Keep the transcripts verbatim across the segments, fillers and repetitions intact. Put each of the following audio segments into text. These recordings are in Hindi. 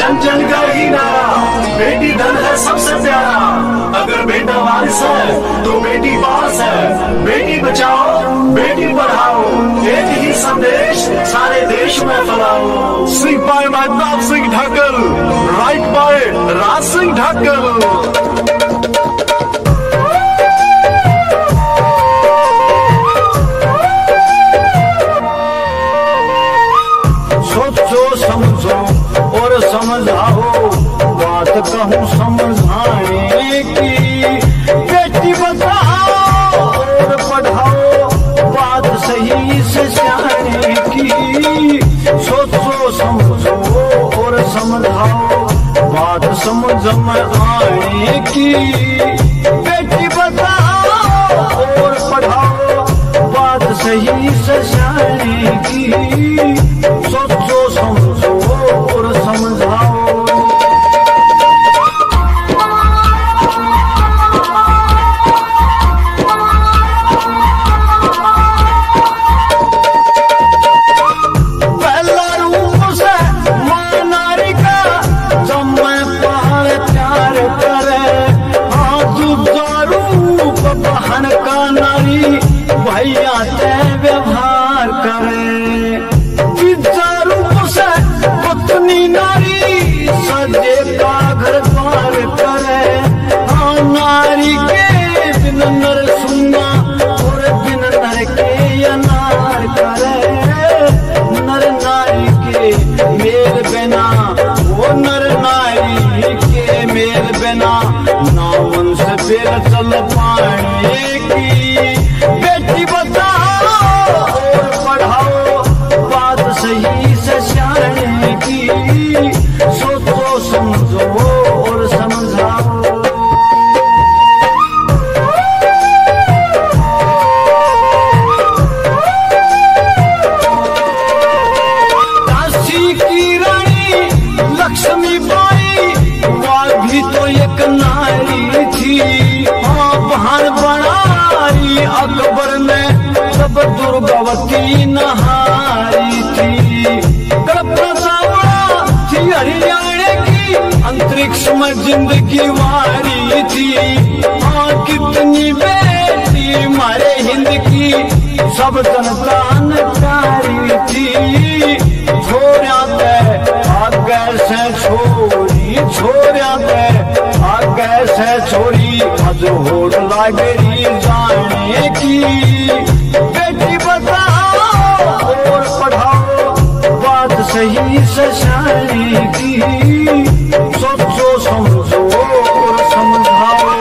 जन जन का ही नारा, बेटी धन है सबसे प्यारा। अगर बेटा वारिस है तो बेटी वारस है। बेटी बचाओ बेटी पढ़ाओ, एक ही संदेश सारे देश में फैलाओ। Sing by Mahtab Singh Dhakkal, write by Raj Singh Dhakkal. सोचो समझो और समझाओ, बात कहूँ समझाने की। बेटी बचाओ और पढ़ाओ, बात सही से सिखाने की। सोचो समझो और समझाओ, बात समझ में आने की। बेटी बचाओ और पढ़ाओ, बात सही से सिखाने की। सोचो समझो और समझाओ। पहला रूप से मां नारी का, जब मैं पहाड़ प्यार करे। हाँ दूसरा रूप बहन का नारी, भैया ते व्यवहार करे। पत्नी नारी सजे का घर द्वार करे। हाँ नारी के बिन नर सुना, और बिन नर के अनार करे। नर नारी के मेल बिना, वो नर नारी के मेल बिना, ना मन से बेल चल पाने की। बेटी बचाओ और पढ़ाओ, बात सही से सिखाने की। सोचो समझो और समझाओ। काशी की रानी लक्ष्मी बाई, वह भी तो एक नारी थी। हाँ बहन बनाई अकबर ने, तब दुर्गावती नहारी थी। हरियाणा की अंतरिक्ष में जिंदगी वारी थी। हाँ कितनी बेटी हमारे हिंद की, सब जनता ने प्यारी थी। छोरिया ते आगे से छोरी, छोरिया ते आगे से छोरी, आज होड़ लागरी जाने की। बेटी बचाओ और पढ़ाओ, बात सही से सिखाने की। सोचो समझो और समझाओ।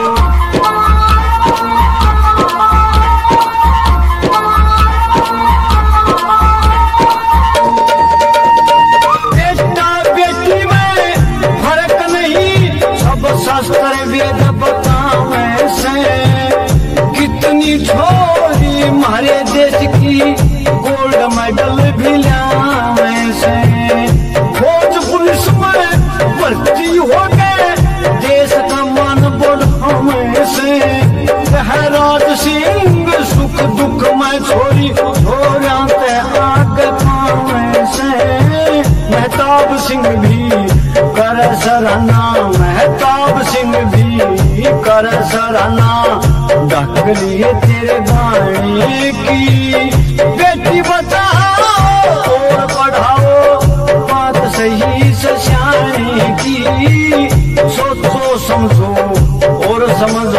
बेटा बेटी में फर्क नहीं, सब शास्त्र वेद बतावे से। कितनी छोरी हमारे देश की, गोल्ड मेडल भी लावे से। फौज पुलिस में भर्ती हो गए, देश का मान बढ़ावे से। राज सिंह सुख दुख में छोरी, छोरा ते आग पावे से। महताब सिंह भी कर सराहना, महताब सिंह भी कर सराहना, ढक लिए तेरे गाने की। बेटी बचाओ और पढ़ाओ, बात सही से सिखाने की। सोचो समझो और समझो।